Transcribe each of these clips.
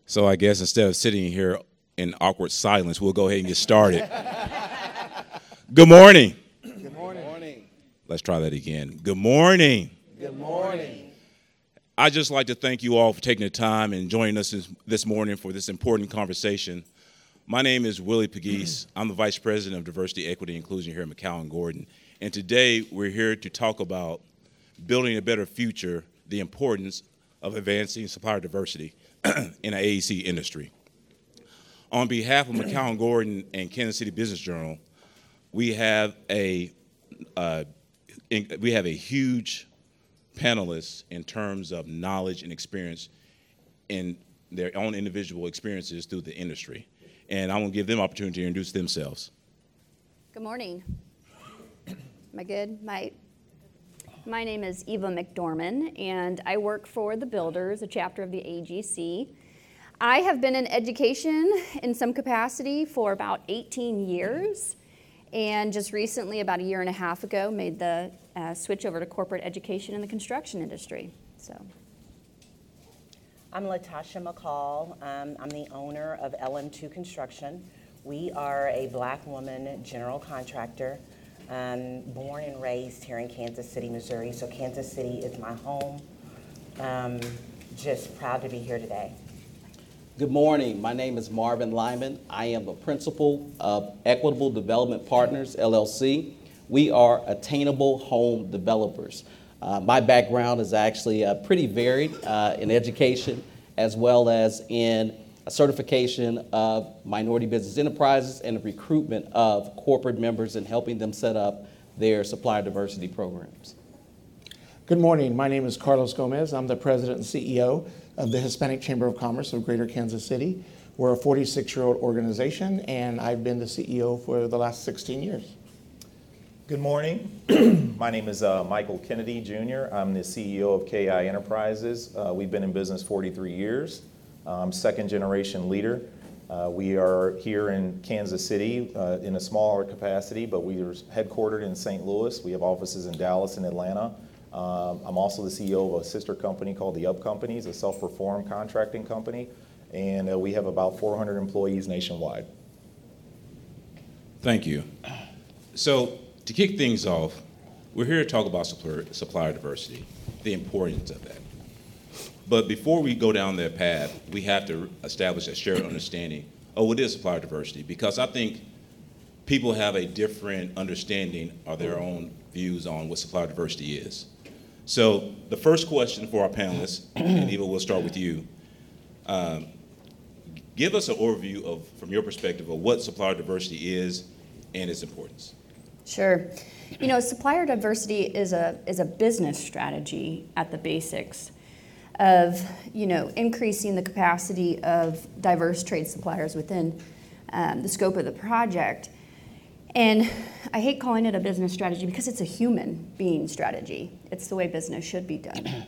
So I guess instead of sitting here in awkward silence, we'll go ahead and get started. Good morning. Good morning. Let's try that again. Good morning. Good morning. I'd just like to thank you all for taking the time and joining us this morning for this important conversation. My name is Willie Pegues. I'm the Vice President of Diversity, Equity, and Inclusion here at McCowan-Gordon. And today we're here to talk about building a better future, the importance of advancing supplier diversity in the AEC industry. On behalf of McCowan-Gordon and Kansas City Business Journal, we have a huge panelists in terms of knowledge and experience in their own individual experiences through the industry. And I want to give them opportunity to introduce themselves. Good morning. Am I good? My name is Eva McDorman, and I work for the Builders, a chapter of the AGC. I have been in education in some capacity for about 18 years, and just recently, about a year and a half ago, made the switch over to corporate education in the construction industry. So, I'm Latasha McCall. I'm the owner of LM2 Construction. We are a Black woman general contractor, born and raised here in Kansas City, Missouri. So Kansas City is my home. Just proud to be here today. Good morning. My name is Marvin Lyman. I am the principal of Equitable Development Partners, LLC. We are attainable home developers. My background is actually pretty varied in education as well as in a certification of minority business enterprises and the recruitment of corporate members and helping them set up their supplier diversity programs. Good morning. My name is Carlos Gomez. I'm the president and CEO of the Hispanic Chamber of Commerce of Greater Kansas City. We're a 46-year-old organization, and I've been the CEO for the last 16 years. Good morning. My name is Michael Kennedy Jr. I'm the CEO of KI Enterprises. We've been in business 43 years. I'm second generation leader. We are here in Kansas City in a smaller capacity, but we are headquartered in St. Louis. We have offices in Dallas and Atlanta. I'm also the CEO of a sister company called the Up Companies, a self-perform contracting company, and we have about 400 employees nationwide. Thank you. So to kick things off, we're here to talk about supplier diversity, the importance of that. But before we go down that path, we have to establish a shared understanding of what is supplier diversity, because I think people have a different understanding of their own views on what supplier diversity is. So the first question for our panelists, and Eva, we'll start with you. Give us an overview of, from your perspective, of what supplier diversity is and its importance. sure. You know, supplier diversity is a business strategy at the basics of, increasing the capacity of diverse trade suppliers within the scope of the project. And I hate calling it a business strategy because it's a human being strategy. It's the way business should be done.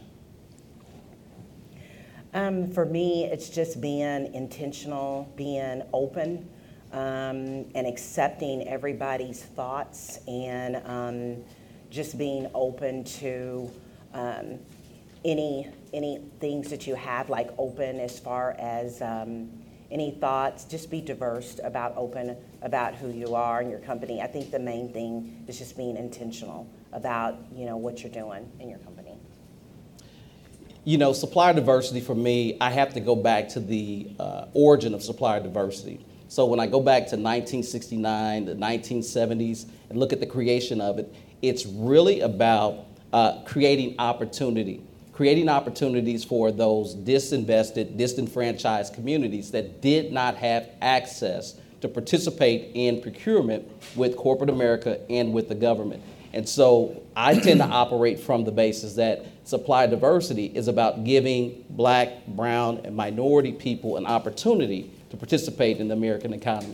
For me, it's just being intentional, being open, and accepting everybody's thoughts, and just being open to any things that you have, like open as far as any thoughts. Just be diverse, open about who you are and your company. I think the main thing is just being intentional about what you're doing in your company. Supplier diversity for me, I have to go back to the origin of supplier diversity. So when I go back to 1969, the 1970s, and look at the creation of it, it's really about creating opportunities for those disinvested, disenfranchised communities that did not have access to participate in procurement with corporate America and with the government. And so I tend to operate from the basis that supplier diversity is about giving Black, brown, and minority people an opportunity to participate in the American economy.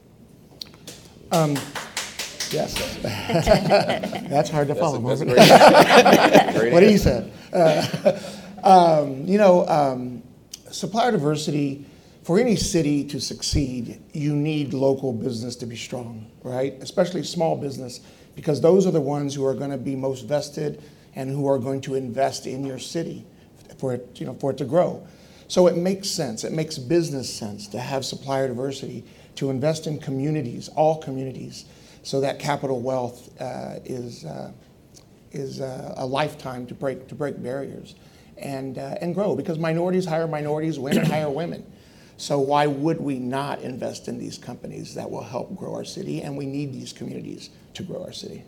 Yes. That's hard to follow, Marvin. Great What he said. Supplier diversity, for any city to succeed, you need local business to be strong, right? Especially small business, because those are the ones who are going to be most vested and who are going to invest in your city for it to grow. So it makes sense, it makes business sense to have supplier diversity, to invest in communities, all communities, so that capital wealth is a lifetime to break barriers and grow, because minorities hire minorities, women hire women. So why would we not invest in these companies that will help grow our city? And we need these communities to grow our city.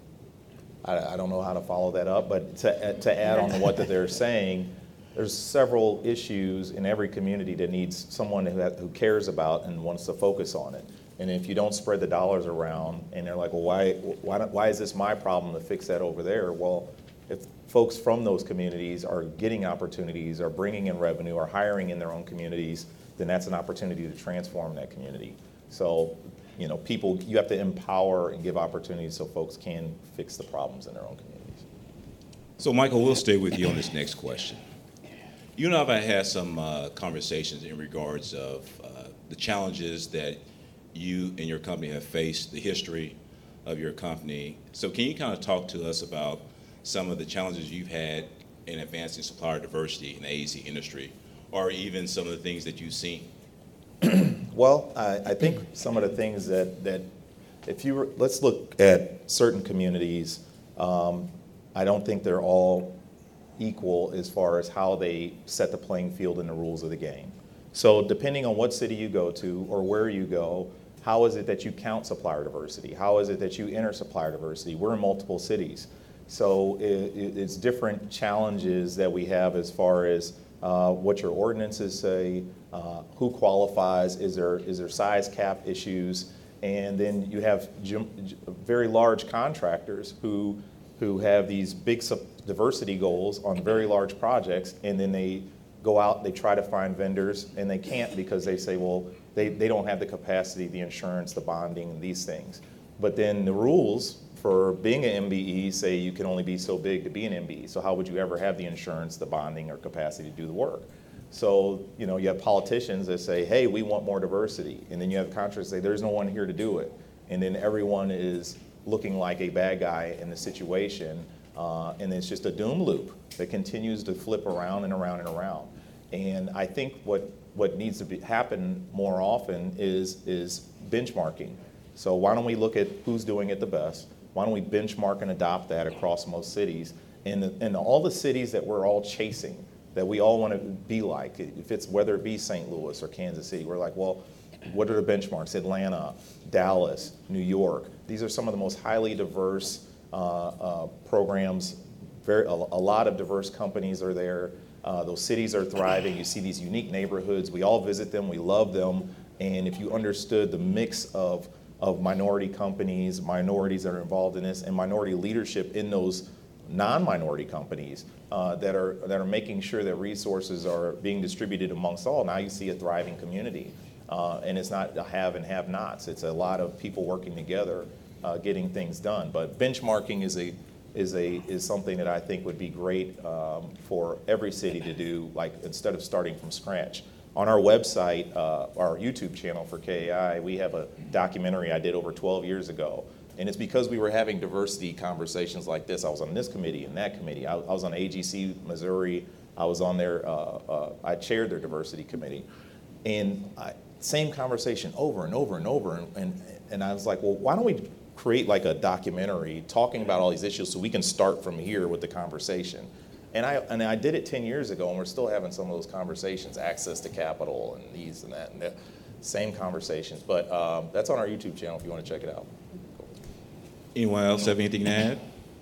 I don't know how to follow that up, but to add on to what that they're saying, there's several issues in every community that needs someone who cares about and wants to focus on it. And if you don't spread the dollars around, and they're like, well, why is this my problem to fix that over there? Well, if folks from those communities are getting opportunities, are bringing in revenue, are hiring in their own communities, then that's an opportunity to transform that community. So, you know, you have to empower and give opportunities so folks can fix the problems in their own communities. So, Michael, we'll stay with you on this next question. You and I have had some conversations in regards of the challenges that you and your company have faced, the history of your company. So can you kind of talk to us about some of the challenges you've had in advancing supplier diversity in the AEC industry, or even some of the things that you've seen? Well, I think some of the things that let's look at certain communities. I don't think they're all equal as far as how they set the playing field and the rules of the game. So depending on what city you go to or where you go, how is it that you count supplier diversity? How is it that you enter supplier diversity? We're in multiple cities. So it's different challenges that we have as far as what your ordinances say, who qualifies, is there size cap issues, and then you have very large contractors who have these big diversity goals on very large projects, and then they go out, they try to find vendors, and they can't because they say, well, they don't have the capacity, the insurance, the bonding, these things. But then the rules for being an MBE say you can only be so big to be an MBE. So how would you ever have the insurance, the bonding, or capacity to do the work? So, you know, you have politicians that say, hey, we want more diversity. And then you have contractors that say, there's no one here to do it. And then everyone is looking like a bad guy in the situation. And it's just a doom loop that continues to flip around and around and around. And I think what needs to happen more often is benchmarking. So why don't we look at who's doing it the best? Why don't we benchmark and adopt that across most cities? And all the cities that we're all chasing, that we all want to be like, whether it be St. Louis or Kansas City, we're like, well, what are the benchmarks? Atlanta, Dallas, New York. These are some of the most highly diverse programs. A lot of diverse companies are there. Those cities are thriving. You see these unique neighborhoods. We all visit them. We love them. And if you understood the mix of minority companies, minorities that are involved in this, and minority leadership in those non-minority companies that are making sure that resources are being distributed amongst all, now you see a thriving community. And it's not a have and have-nots. It's a lot of people working together, getting things done. But benchmarking is something that I think would be great for every city to do, like instead of starting from scratch. On our website, our YouTube channel for KAI, we have a documentary I did over 12 years ago. And it's because we were having diversity conversations like this. I was on this committee and that committee. I was on AGC Missouri. I was on their, I chaired their diversity committee. And same conversation over and over and over. And I was like, well, why don't we create like a documentary talking about all these issues so we can start from here with the conversation. And I did it 10 years ago, and we're still having some of those conversations, access to capital and these and that, and the same conversations. But that's on our YouTube channel if you want to check it out. Anyone else have anything to add?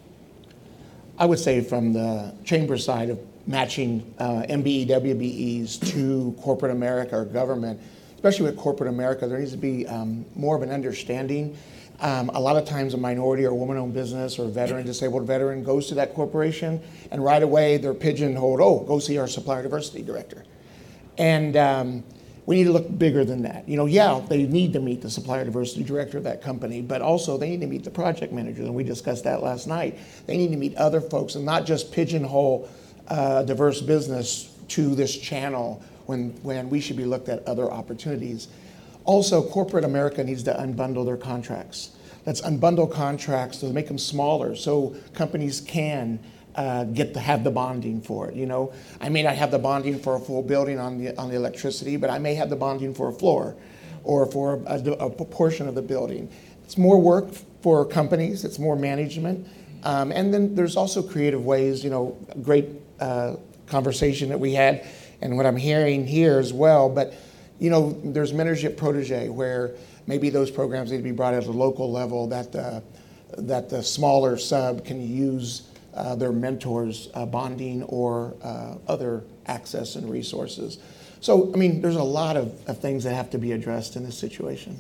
I would say from the chamber side of matching MBE, WBEs to corporate America or government, especially with corporate America, there needs to be more of an understanding. A lot of times a minority or woman-owned business or veteran, disabled veteran goes to that corporation and right away they're pigeonholed, oh, go see our supplier diversity director. And we need to look bigger than that. You know, yeah, they need to meet the supplier diversity director of that company, but also they need to meet the project manager, and we discussed that last night. They need to meet other folks and not just pigeonhole diverse business to this channel when we should be looked at other opportunities. Also, corporate America needs to unbundle their contracts. Let's unbundle contracts to make them smaller so companies can have the bonding for it. You know, I may not have the bonding for a full building on the electricity, but I may have the bonding for a floor or for a portion of the building. It's more work for companies. It's more management, and then there's also creative ways. You know, great conversation that we had, and what I'm hearing here as well. But you know, there's mentorship protege where maybe those programs need to be brought at a local level that the smaller sub can use their mentors' bonding or other access and resources. So, I mean, there's a lot of things that have to be addressed in this situation.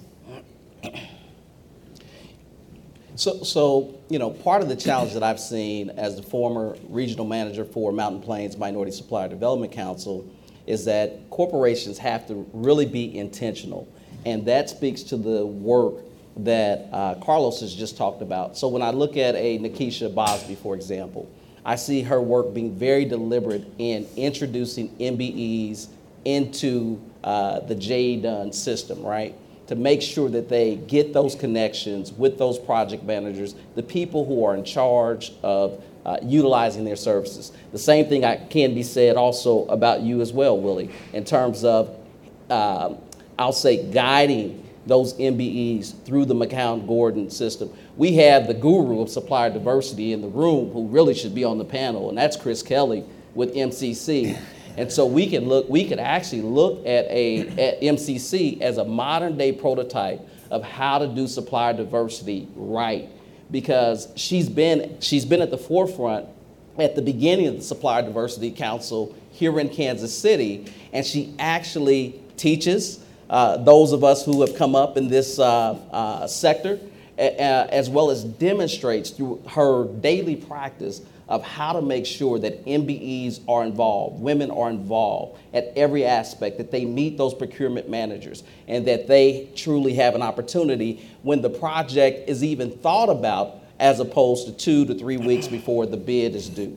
So, you know, part of the challenge that I've seen as the former regional manager for Mountain Plains Minority Supplier Development Council is that corporations have to really be intentional. And that speaks to the work that Carlos has just talked about. So when I look at a Nikisha Bosby, for example, I see her work being very deliberate in introducing MBEs into the J. Dunn system, right? To make sure that they get those connections with those project managers, the people who are in charge of utilizing their services. The same thing can be said also about you as well, Willie, in terms of, I'll say, guiding those MBEs through the McCown-Gordon system. We have the guru of supplier diversity in the room who really should be on the panel, and that's Chris Kelly with MCC. And so we could actually look at MCC as a modern day prototype of how to do supplier diversity right, because she's been at the forefront at the beginning of the Supplier Diversity Council here in Kansas City, and she actually teaches those of us who have come up in this sector, as well as demonstrates through her daily practice of how to make sure that MBEs are involved, women are involved at every aspect, that they meet those procurement managers, and that they truly have an opportunity when the project is even thought about, as opposed to 2 to 3 weeks before the bid is due.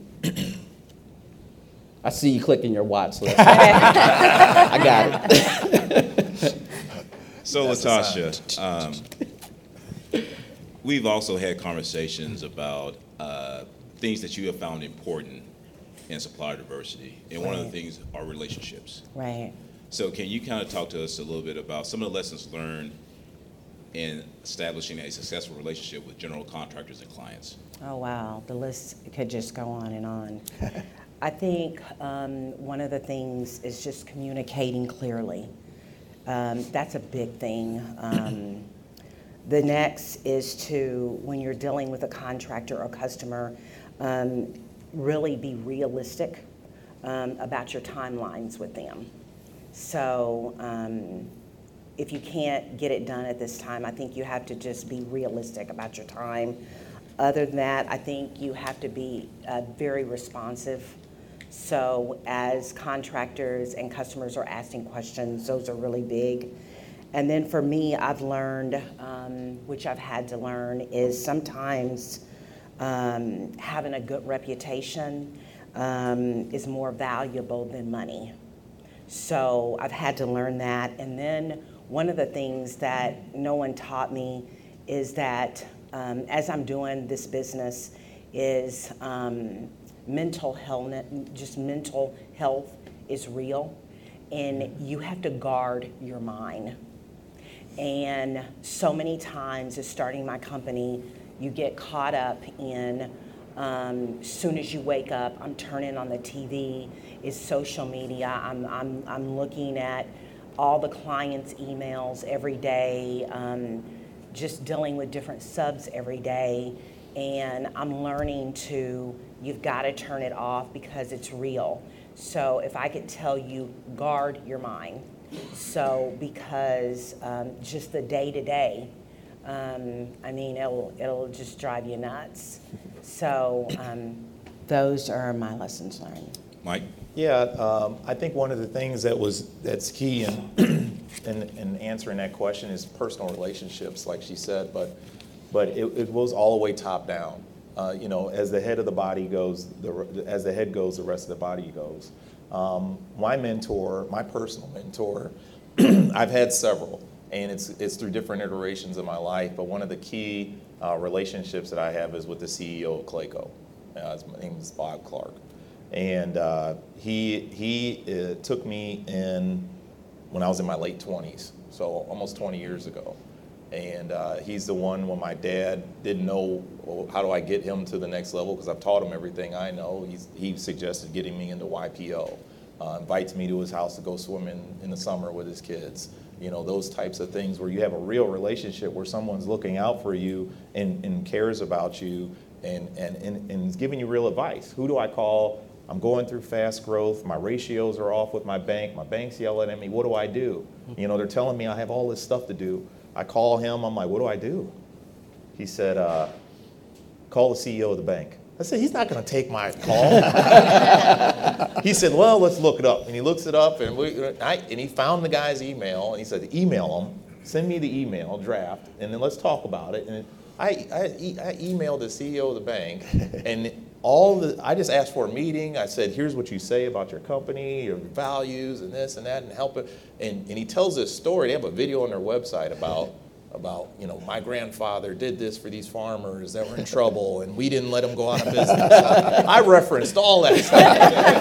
I see you clicking your watch, so that's I got it. So Latasha, we've also had conversations about things that you have found important in supplier diversity, and one of the things are relationships. Right. So can you kind of talk to us a little bit about some of the lessons learned in establishing a successful relationship with general contractors and clients? Oh, wow. The list could just go on and on. I think one of the things is just communicating clearly. That's a big thing. The next is to, when you're dealing with a contractor or customer, really be realistic about your timelines with them. So if you can't get it done at this time, I think you have to just be realistic about your time. Other than that, I think you have to be very responsive. So as contractors and customers are asking questions, those are really big. And then for me, I've learned, which I've had to learn, is sometimes having a good reputation is more valuable than money. So I've had to learn that. And then one of the things that no one taught me is that as I'm doing this business is mental health is real, and you have to guard your mind. And so many times as starting my company, you get caught up in soon as you wake up, I'm turning on the TV, it's social media, I'm looking at all the clients' emails every day, just dealing with different subs every day, and I'm learning you've got to turn it off because it's real. So if I could tell you, guard your mind. So because just the day-to-day, I mean, it'll just drive you nuts. So those are my lessons learned. Mike? Yeah, I think one of the things that's key in answering that question is personal relationships, like she said, but it was all the way top down. You know, as the head of the body goes, as the head goes, the rest of the body goes. My mentor, my personal mentor, I've had several, and it's through different iterations of my life, but one of the key relationships that I have is with the CEO of Clayco. His name is Bob Clark. And he took me in when I was in my late 20s, so almost 20 years ago. And he's the one when my dad didn't know, well, how do I get him to the next level, because I've taught him everything I know. He suggested getting me into YPO, invites me to his house to go swim in the summer with his kids. You know, those types of things where you have a real relationship where someone's looking out for you and cares about you and is giving you real advice. Who do I call? I'm going through fast growth. My ratios are off with my bank. My bank's yelling at me. What do I do? You know, they're telling me I have all this stuff to do. I call him. I'm like, what do I do? He said, call the CEO of the bank. I said, he's not going to take my call. He said, well, let's look it up. And he looks it up, and he found the guy's email, and he said, email him, send me the email draft, and then let's talk about it. And I emailed the CEO of the bank, and I just asked for a meeting. I said, here's what you say about your company, your values, and this and that, and help it. And he tells this story. They have a video on their website about, you know, my grandfather did this for these farmers that were in trouble, and we didn't let them go out of business. I referenced all that stuff.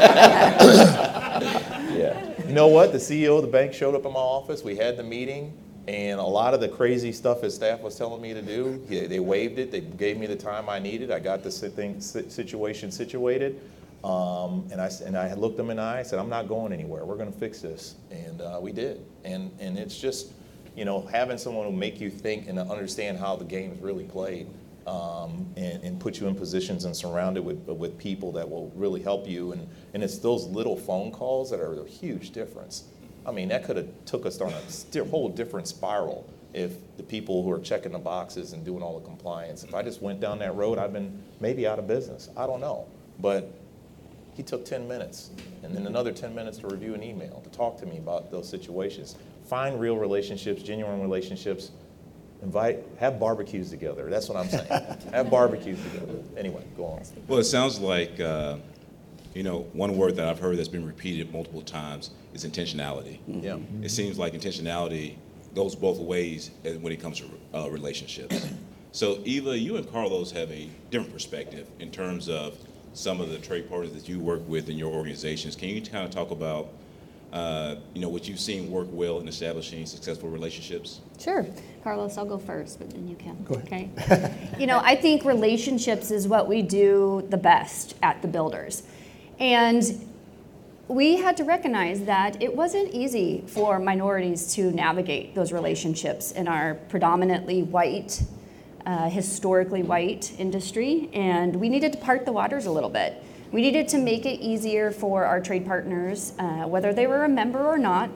Yeah. You know what? The CEO of the bank showed up in my office. We had the meeting, and a lot of the crazy stuff his staff was telling me to do, they waived it. They gave me the time I needed. I got the situation situated. And I looked them in the eye. I said, I'm not going anywhere. We're going to fix this. And we did. And it's just, you know, having someone who make you think and understand how the game's really played, and put you in positions and surrounded with people that will really help you. And it's those little phone calls that are a huge difference. I mean, that could have took us on a whole different spiral if the people who are checking the boxes and doing all the compliance, if I just went down that road, I've been maybe out of business. I don't know. But he took 10 minutes and then another 10 minutes to review an email, to talk to me about those situations. Find real relationships, genuine relationships. Have barbecues together. That's what I'm saying. Have barbecues together. Anyway, go on. Well, it sounds like, you know, one word that I've heard that's been repeated multiple times is intentionality. Yeah. It seems like intentionality goes both ways when it comes to relationships. So, Eva, you and Carlos have a different perspective in terms of some of the trade partners that you work with in your organizations. Can you kind of talk about, you know, what you've seen work well in establishing successful relationships? Sure. Carlos, I'll go first, but then you can. Go ahead. Okay. You know, I think relationships is what we do the best at the Builders. And we had to recognize that it wasn't easy for minorities to navigate those relationships in our predominantly white, historically white industry, and we needed to part the waters a little bit. We needed to make it easier for our trade partners, whether they were a member or not,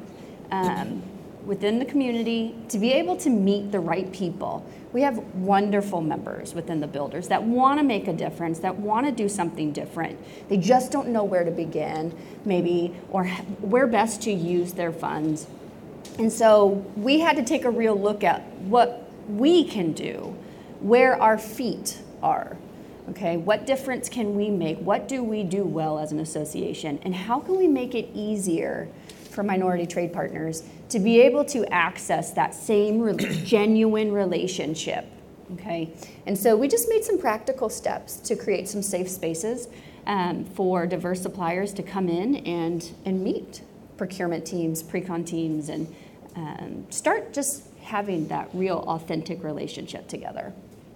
within the community, to be able to meet the right people. We have wonderful members within the Builders that want to make a difference, that want to do something different. They just don't know where to begin, maybe, or where best to use their funds. And so we had to take a real look at what we can do, where our feet are. Okay, what difference can we make? What do we do well as an association? And how can we make it easier for minority trade partners to be able to access that same genuine relationship? Okay, and so we just made some practical steps to create some safe spaces for diverse suppliers to come in and meet procurement teams, pre-con teams, and start just having that real authentic relationship together.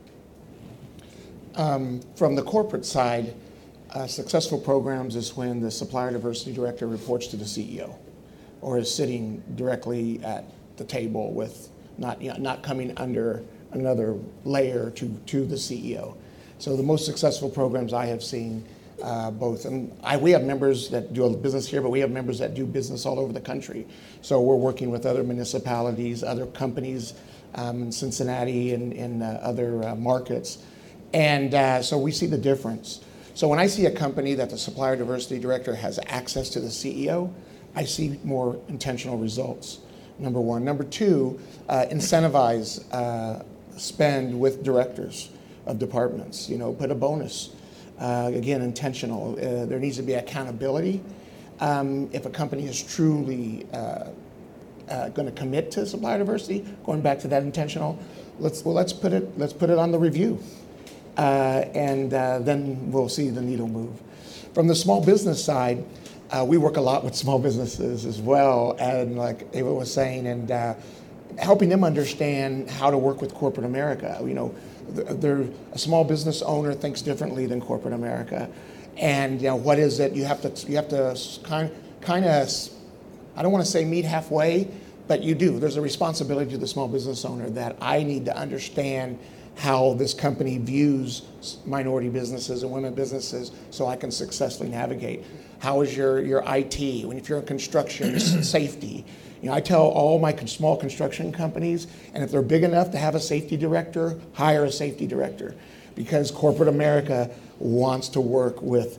From the corporate side, successful programs is when the supplier diversity director reports to the CEO or is sitting directly at the table with not coming under another layer to the CEO. So the most successful programs I have seen both, and we have members that do business here, but we have members that do business all over the country. So we're working with other municipalities, other companies in Cincinnati and in other markets. And so we see the difference. So when I see a company that the supplier diversity director has access to the CEO, I see more intentional results, number one. Number two, incentivize spend with directors of departments, put a bonus. Again, intentional. There needs to be accountability. If a company is truly going to commit to supplier diversity, going back to that intentional, let's put it on the review. and then we'll see the needle move. From the small business side, we work a lot with small businesses as well, and like Ava was saying, and helping them understand how to work with corporate America. You know, a small business owner thinks differently than corporate America, and you know, what is it? You have to kind of, I don't want to say meet halfway, but you do. There's a responsibility to the small business owner that I need to understand how this company views minority businesses and women businesses so I can successfully navigate. How is your IT? If you're in construction, safety. You know, I tell all my small construction companies, and if they're big enough to have a safety director, hire a safety director, because corporate America wants to work with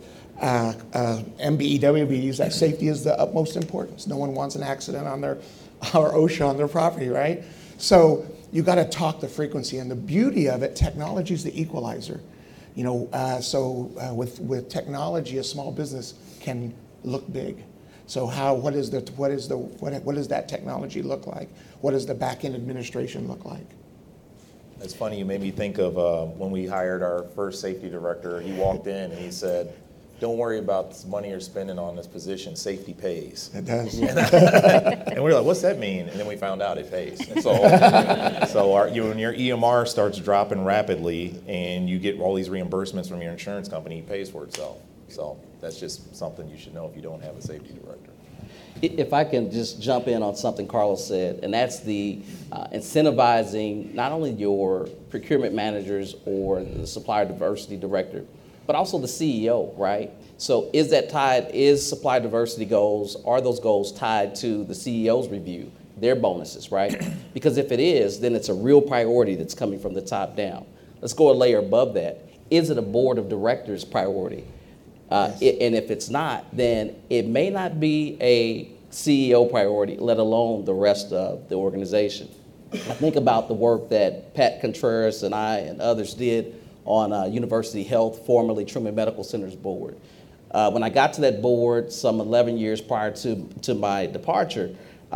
MBEWBs. That safety is the utmost importance. No one wants an accident on their or OSHA on their property, right? So you got to talk the frequency, and the beauty of it, technology is the equalizer. You know, with technology, a small business can look big. So what does that technology look like? What does the back end administration look like? It's funny, you made me think of when we hired our first safety director. He walked in and he said, "Don't worry about this money you're spending on this position. Safety pays." It does. And we were like, "What's that mean?" And then we found out it pays. And so when your EMR starts dropping rapidly and you get all these reimbursements from your insurance company, it pays for itself. So that's just something you should know if you don't have a safety director. If I can just jump in on something Carlos said, and that's the incentivizing not only your procurement managers or the supplier diversity director, but also the CEO, right? So is supplier diversity goals, are those goals tied to the CEO's review, their bonuses, right? Because if it is, then it's a real priority that's coming from the top down. Let's go a layer above that. Is it a board of directors priority? Yes. And if it's not, then it may not be a CEO priority, let alone the rest of the organization. I think about the work that Pat Contreras and I and others did on University Health, formerly Truman Medical Center's board. When I got to that board some 11 years prior to my departure,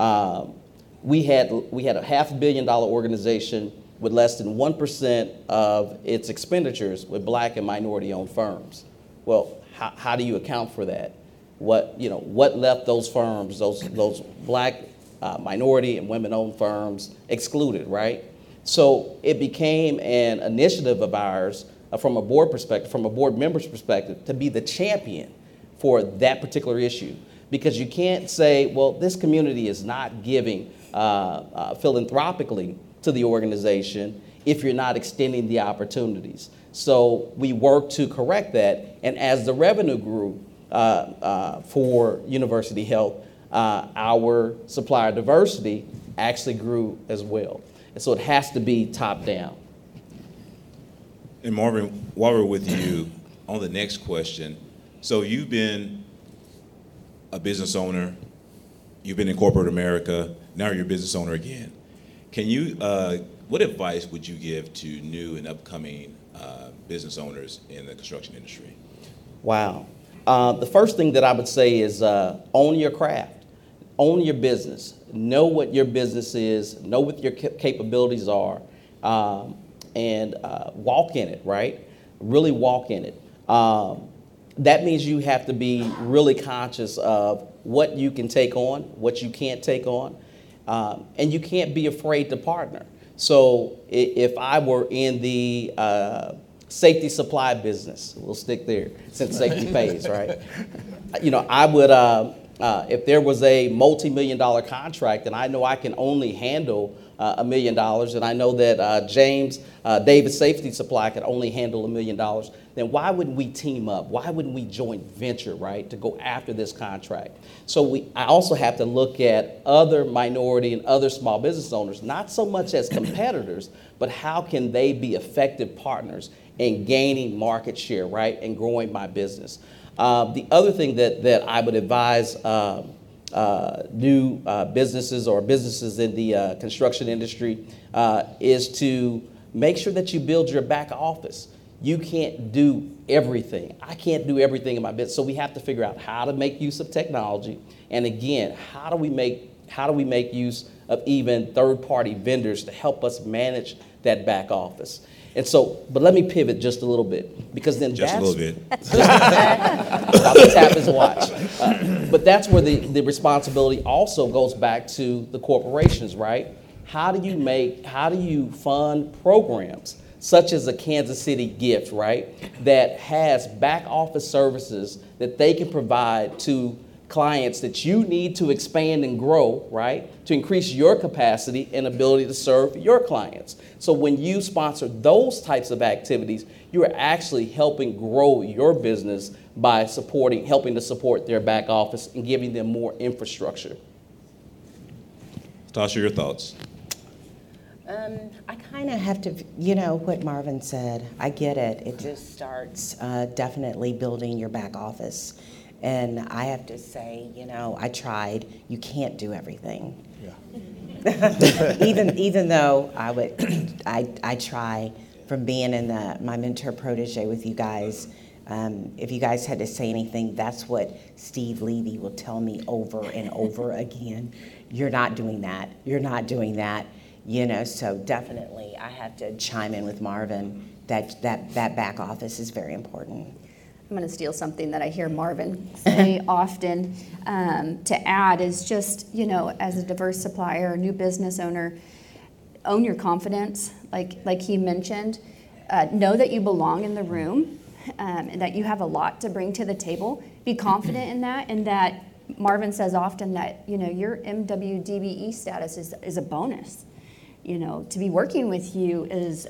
we had a $500 million organization with less than 1% of its expenditures with Black and minority-owned firms. Well, how do you account for that? What left those firms, those Black, minority, and women-owned firms excluded, right? So it became an initiative of ours from a board perspective, from a board member's perspective, to be the champion for that particular issue. Because you can't say, well, this community is not giving philanthropically to the organization if you're not extending the opportunities. So we worked to correct that, and as the revenue grew for University Health, our supplier diversity actually grew as well. And so it has to be top down. And Marvin, while we're with you on the next question, so you've been a business owner, you've been in corporate America, now you're a business owner again. Can you, what advice would you give to new and upcoming business owners in the construction industry? Wow. The first thing that I would say is own your craft, own your business, know what your business is, know what your capabilities are, and walk in it, right? Really walk in it. That means you have to be really conscious of what you can take on, what you can't take on, and you can't be afraid to partner. So if I were in the safety supply business, we'll stick there since safety pays, right? I would, if there was a multi-million-dollar contract and I know I can only handle $1 million, and I know that James Davis Safety Supply can only handle $1 million, then why wouldn't we team up? Why wouldn't we joint venture, right, to go after this contract? So I also have to look at other minority and other small business owners, not so much as competitors, but how can they be effective partners in gaining market share, right, and growing my business. The other thing that I would advise new businesses or businesses in the construction industry is to make sure that you build your back office. You can't do everything. I can't do everything in my business. So we have to figure out how to make use of technology. And again, how do we make use of even third-party vendors to help us manage that back office. And so, but let me pivot just a little bit, because then Just a that's little bit. about to tap his watch. But that's where the responsibility also goes back to the corporations, right? How do you fund programs such as a Kansas City Gift, right? That has back office services that they can provide to clients that you need to expand and grow, right? To increase your capacity and ability to serve your clients. So when you sponsor those types of activities, you are actually helping grow your business by helping to support their back office and giving them more infrastructure. Tasha, your thoughts? I kind of have to, what Marvin said, I get it. It just starts definitely building your back office. And I have to say, I tried. You can't do everything. Yeah. even though I try from being in my mentor protege with you guys. If you guys had to say anything, that's what Steve Levy will tell me over and over again. You're not doing that. You're not doing that. So definitely I have to chime in with Marvin that back office is very important. I'm going to steal something that I hear Marvin say often. To add is just, as a diverse supplier, new business owner, own your confidence, like he mentioned. Know that you belong in the room, and that you have a lot to bring to the table. Be confident in that, and that Marvin says often that, your MWDBE status is a bonus. To be working with you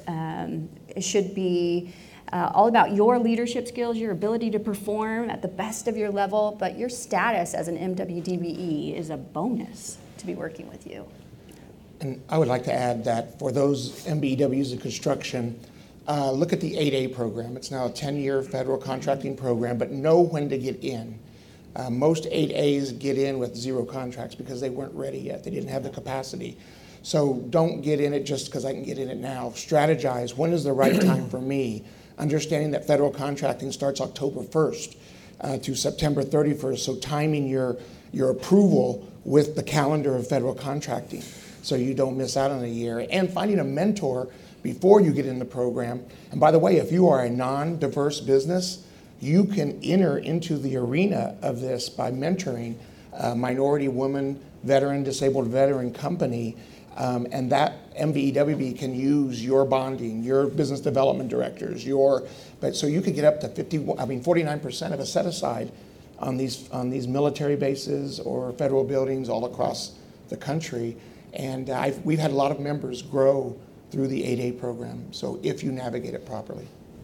should be all about your leadership skills, your ability to perform at the best of your level, but your status as an MWDBE is a bonus to be working with you. And I would like to add that for those MBEWs in construction, look at the 8A program. It's now a 10-year federal contracting program, but know when to get in. Most 8As get in with 0 contracts because they weren't ready yet. They didn't have the capacity. So don't get in it just because I can get in it now. Strategize. When is the right time for me? Understanding that federal contracting starts October 1st to September 31st. So timing your approval with the calendar of federal contracting so you don't miss out on a year. And finding a mentor before you get in the program. And by the way, if you are a non-diverse business, you can enter into the arena of this by mentoring a minority, woman, veteran, disabled veteran company. And that MBEWB can use your bonding, your business development directors, so you could get up to 49% of a set aside on these military bases or federal buildings all across the country. And we've had a lot of members grow through the 8A program. So if you navigate it properly.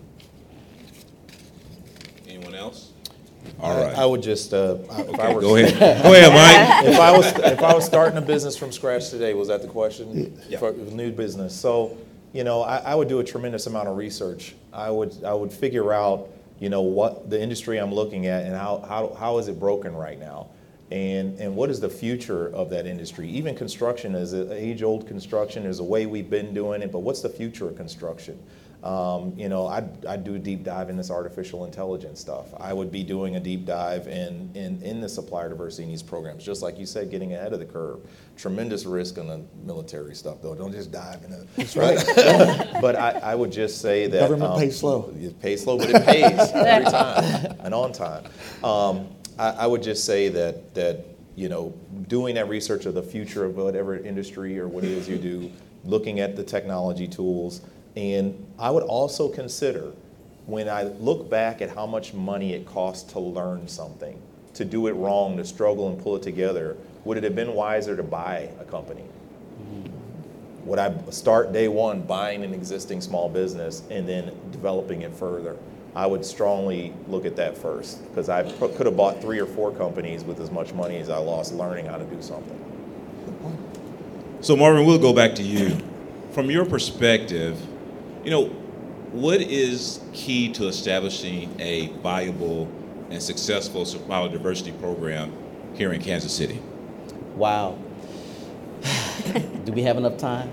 Anyone else? All right. I would just, if I were, Go ahead. Go ahead, Mike. if I was starting a business from scratch today, was that the question? Yeah. For new business. So, I would do a tremendous amount of research. I would figure out, what the industry I'm looking at and how is it broken right now, and what is the future of that industry? Even construction is an age-old construction. There's a way we've been doing it, but what's the future of construction? I'd do a deep dive in this artificial intelligence stuff. I would be doing a deep dive in the supplier diversity needs programs, just like you said, getting ahead of the curve. Tremendous risk on the military stuff, though. Don't just dive in it. That's right. But I would just say that Government pays slow. It pays slow, but it pays every time and on time. I would just say that doing that research of the future of whatever industry or what it is you do, looking at the technology tools. And I would also consider, when I look back at how much money it costs to learn something, to do it wrong, to struggle and pull it together, would it have been wiser to buy a company? Would I start day one buying an existing small business and then developing it further? I would strongly look at that first, because I could have bought 3 or 4 companies with as much money as I lost learning how to do something. So Marvin, we'll go back to you. From your perspective, what is key to establishing a viable and successful supplier diversity program here in Kansas City? Wow. Do we have enough time?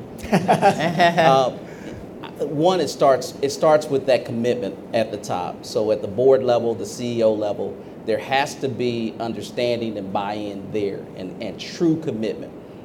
One, it starts with that commitment at the top. So at the board level, the CEO level, there has to be understanding and buy-in there and true commitment.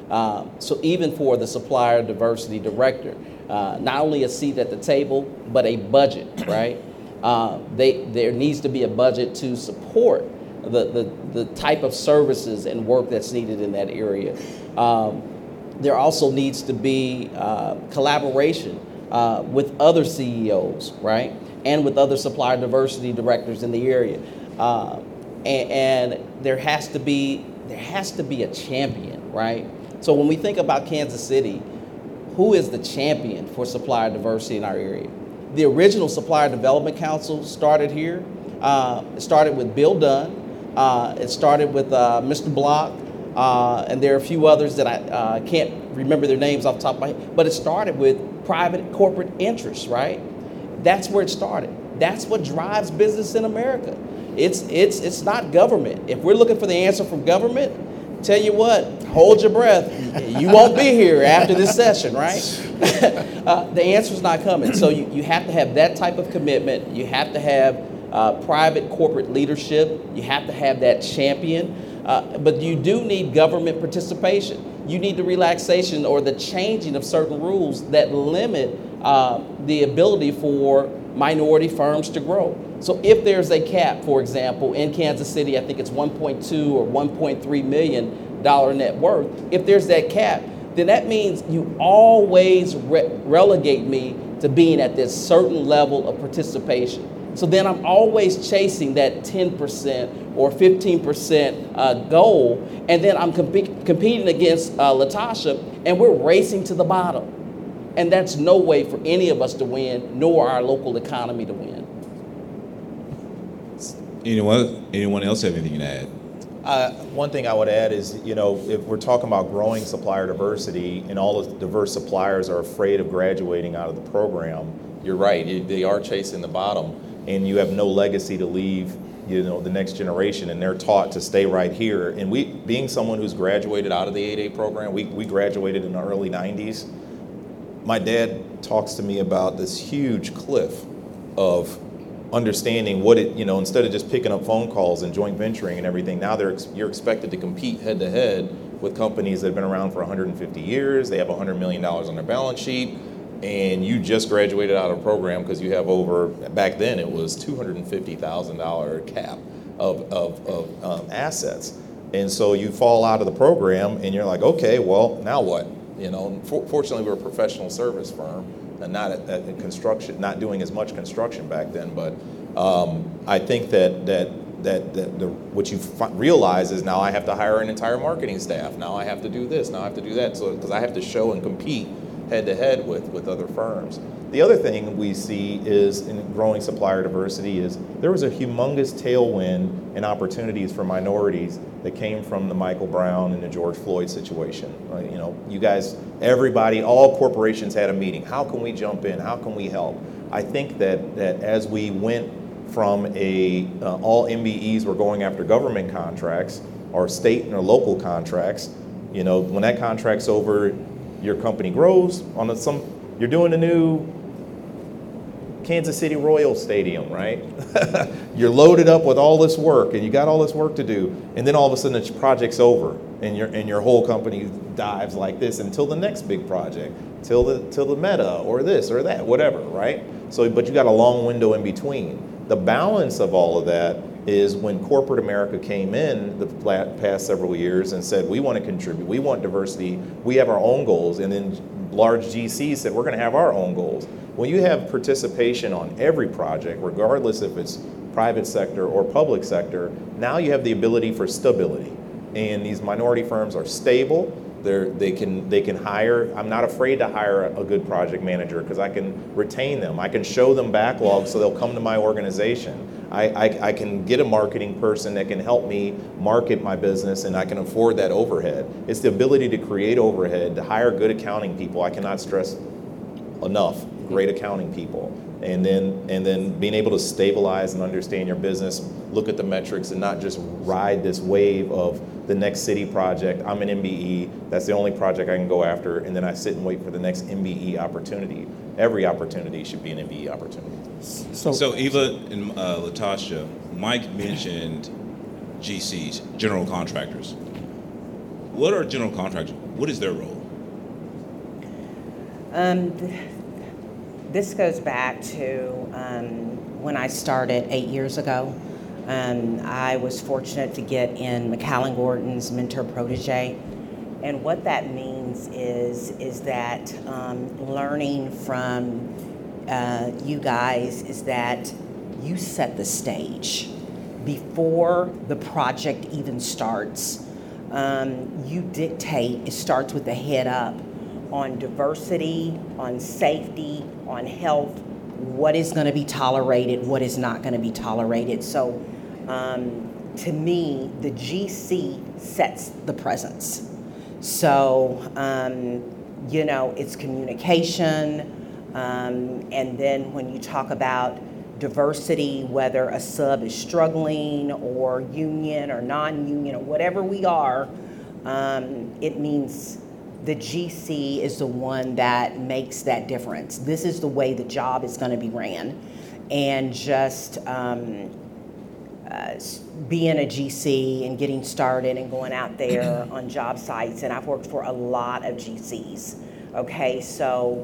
So even for the supplier diversity director, not only a seat at the table, but a budget, right? There needs to be a budget to support the type of services and work that's needed in that area. There also needs to be collaboration with other CEOs, right? And with other supplier diversity directors in the area. And there has to be a champion, right? So when we think about Kansas City, who is the champion for supplier diversity in our area? The original Supplier Development Council started here. It started with Bill Dunn. It started with Mr. Block, and there are a few others that I can't remember their names off the top of my head, but it started with private corporate interests, right? That's where it started. That's what drives business in America. It's not government. If we're looking for the answer from government, tell you what, hold your breath. You won't be here after this session, right? The answer's not coming. So you have to have that type of commitment. You have to have private corporate leadership. You have to have that champion. But you do need government participation. You need the relaxation or the changing of certain rules that limit the ability for minority firms to grow. So if there's a cap, for example, in Kansas City, I think it's 1.2 or 1.3 million dollar net worth. If there's that cap, then that means you always relegate me to being at this certain level of participation. So then I'm always chasing that 10% or 15% goal, and then I'm competing against Latasha, and we're racing to the bottom. And that's no way for any of us to win, nor our local economy to win. Anyone else have anything to add? One thing I would add is, if we're talking about growing supplier diversity and all the diverse suppliers are afraid of graduating out of the program, you're right, they are chasing the bottom, and you have no legacy to leave, the next generation, and they're taught to stay right here. And being someone who's graduated out of the 8A program, we graduated in the early 90s. My dad talks to me about this huge cliff of understanding what instead of just picking up phone calls and joint venturing and everything, now you're expected to compete head to head with companies that have been around for 150 years. They have $100 million on their balance sheet, and you just graduated out of a program because you have back then it was $250,000 cap of assets. And so you fall out of the program and you're like, okay, well, now what? Fortunately, we're a professional service firm and not at construction, not doing as much construction back then. But I think that what you realize is now I have to hire an entire marketing staff. Now I have to do this. Now I have to do that. So because I have to show and compete head to head with other firms. The other thing we see is in growing supplier diversity is there was a humongous tailwind and opportunities for minorities that came from the Michael Brown and the George Floyd situation. You guys, everybody, all corporations had a meeting. How can we jump in? How can we help? I think that as we went from all MBEs were going after government contracts or state and or local contracts, when that contract's over, your company grows you're doing a new Kansas City Royal Stadium, right? You're loaded up with all this work and you got all this work to do, and then all of a sudden the project's over and your whole company dives like this until the next big project, till the Meta or this or that, whatever, right? So, but you got a long window in between. The balance of all of that is when corporate America came in the past several years and said, we want to contribute, we want diversity, we have our own goals, and then large GCs said, we're going to have our own goals. When you have participation on every project, regardless if it's private sector or public sector, now you have the ability for stability. And these minority firms are stable. They can hire. I'm not afraid to hire a good project manager because I can retain them. I can show them backlogs so they'll come to my organization. I can get a marketing person that can help me market my business, and I can afford that overhead. It's the ability to create overhead, to hire good accounting people. I cannot stress enough, great accounting people. And then being able to stabilize and understand your business, look at the metrics, and not just ride this wave of the next city project. I'm an MBE, that's the only project I can go after, and then I sit and wait for the next MBE opportunity. Every opportunity should be an MBE opportunity. So Eva and Latasha, Mike mentioned GCs, general contractors. What are general contractors? What is their role? This goes back to when I started 8 years ago. I was fortunate to get in McAllen Gordon's mentor protege. And what that means is that learning from you guys is that you set the stage before the project even starts. You dictate, it starts with the head up on diversity, on safety, on health, what is going to be tolerated, what is not going to be tolerated. So to me, the GC sets the presence. So, it's communication. And then when you talk about diversity, whether a sub is struggling or union or non-union or whatever we are, it means the GC is the one that makes that difference. This is the way the job is going to be ran. And just being a GC and getting started and going out there on job sites, and I've worked for a lot of GCs, okay? So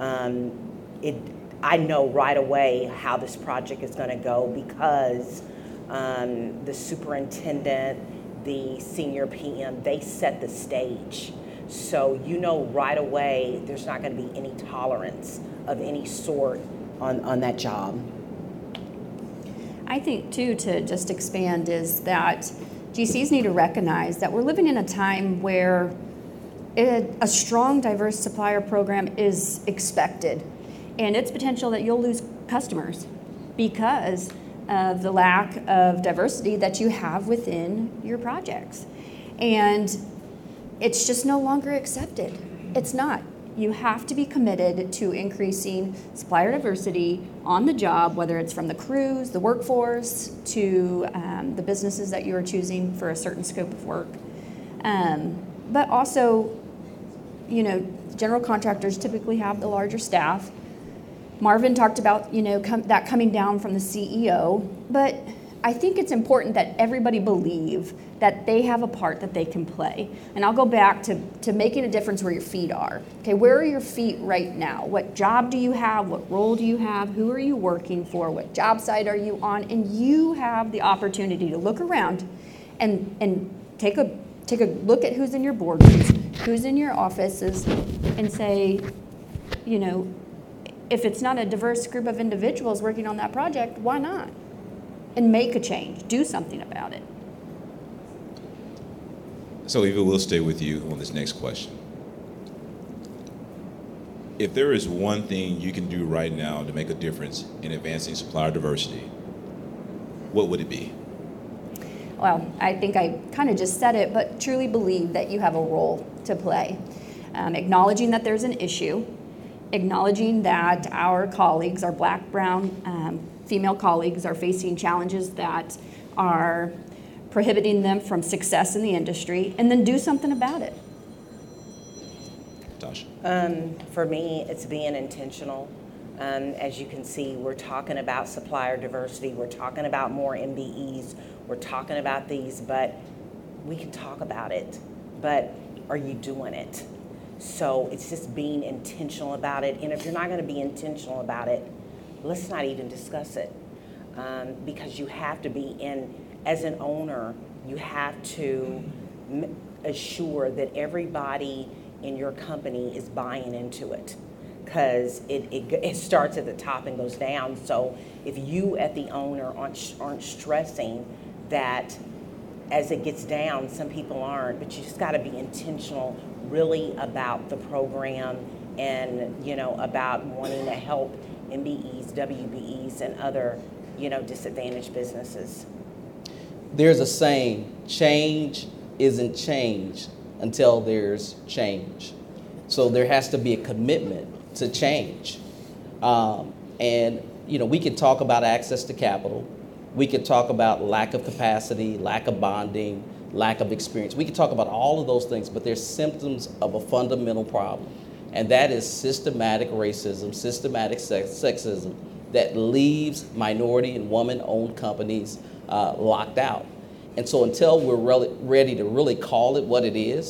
I know right away how this project is going to go because the superintendent, the senior PM, they set the stage. So you know right away there's not going to be any tolerance of any sort on that job. I think, too, to just expand, is that GCs need to recognize that we're living in a time where a strong, diverse supplier program is expected. And it's potential that you'll lose customers because of the lack of diversity that you have within your projects. And it's just no longer accepted. It's not. You have to be committed to increasing supplier diversity on the job, whether it's from the crews, the workforce, to the businesses that you are choosing for a certain scope of work. But also, general contractors typically have the larger staff. Marvin talked about, that coming down from the CEO, but I think it's important that everybody believe that they have a part that they can play. And I'll go back to making a difference where your feet are. Okay, where are your feet right now? What job do you have? What role do you have? Who are you working for? What job site are you on? And you have the opportunity to look around and take a look at who's in your boardrooms, who's in your offices, and say, if it's not a diverse group of individuals working on that project, why not? And make a change, do something about it. So Eva, we'll stay with you on this next question. If there is one thing you can do right now to make a difference in advancing supplier diversity, what would it be? Well, I think I kind of just said it, but truly believe that you have a role to play. Acknowledging that there's an issue, acknowledging that our colleagues, our Black, brown, female colleagues are facing challenges that are prohibiting them from success in the industry, and then do something about it. Tasha? For me, it's being intentional. As you can see, we're talking about supplier diversity, we're talking about more MBEs, we're talking about these, but we can talk about it, but are you doing it? So it's just being intentional about it, and if you're not going to be intentional about it, let's not even discuss it, because you have to be in, as an owner, you have to assure that everybody in your company is buying into it, because it starts at the top and goes down. So if you at the owner aren't stressing that as it gets down, some people aren't, but you just got to be intentional really about the program and, about wanting to help MBEs, WBEs, and other, disadvantaged businesses. There's a saying, change isn't change until there's change. So there has to be a commitment to change. And we can talk about access to capital. We could talk about lack of capacity, lack of bonding, lack of experience. We could talk about all of those things, but they're symptoms of a fundamental problem. And that is systematic racism, systematic sexism that leaves minority and woman-owned companies locked out. And so until we're ready to really call it what it is,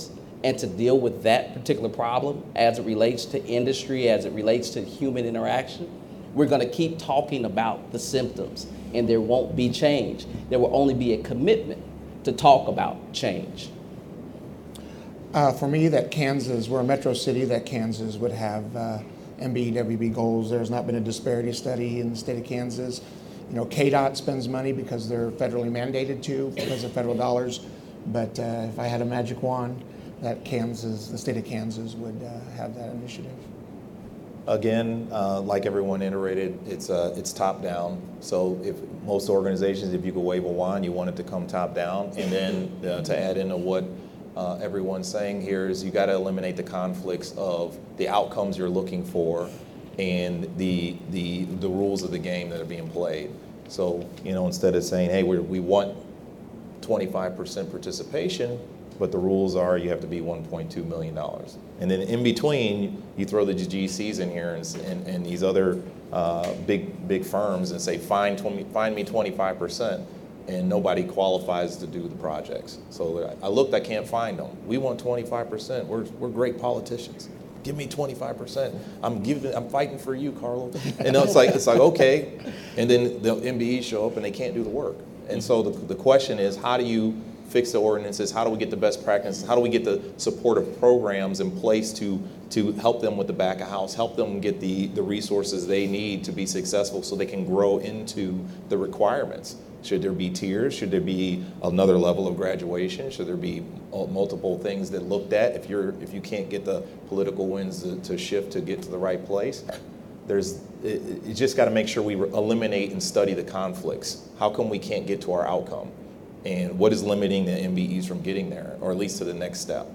and to deal with that particular problem as it relates to industry, as it relates to human interaction, we're going to keep talking about the symptoms, and there won't be change. There will only be a commitment to talk about change. For me, that Kansas, we're a metro city, that Kansas would have MBWB goals. There's not been a disparity study in the state of Kansas. You know, KDOT spends money because they're federally mandated to, because of federal dollars. But if I had a magic wand, that Kansas, the state of Kansas would have that initiative. Again, like everyone iterated, it's top down. So if most organizations, if you could wave a wand, you want it to come top down. And then to add into what everyone's saying here is you got to eliminate the conflicts of the outcomes you're looking for and the rules of the game that are being played. So, you know, instead of saying, hey, we want 25% participation, but the rules are you have to be $1.2 million. And then in between, you throw the GCs in here and these other big firms and say, find me 25%, and nobody qualifies to do the projects. So I looked, I can't find them. We want 25%. We're great politicians. Give me 25%. I'm fighting for you, Carlos. And it's like okay. And then the MBEs show up and they can't do the work. And so the question is, how do you fix the ordinances? How do we get the best practices? How do we get the supportive programs in place to help them with the back of house, help them get the resources they need to be successful so they can grow into the requirements? Should there be tiers? Should there be another level of graduation? Should there be multiple things that looked at if you can't get the political winds to shift to get to the right place? You just got to make sure we eliminate and study the conflicts. How come we can't get to our outcome? And what is limiting the MBEs from getting there, or at least to the next step?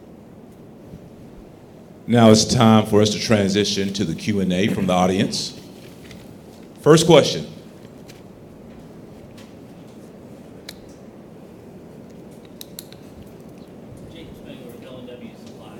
Now it's time for us to transition to the Q&A from the audience. First question. Jacob Spengler with L&W Supply.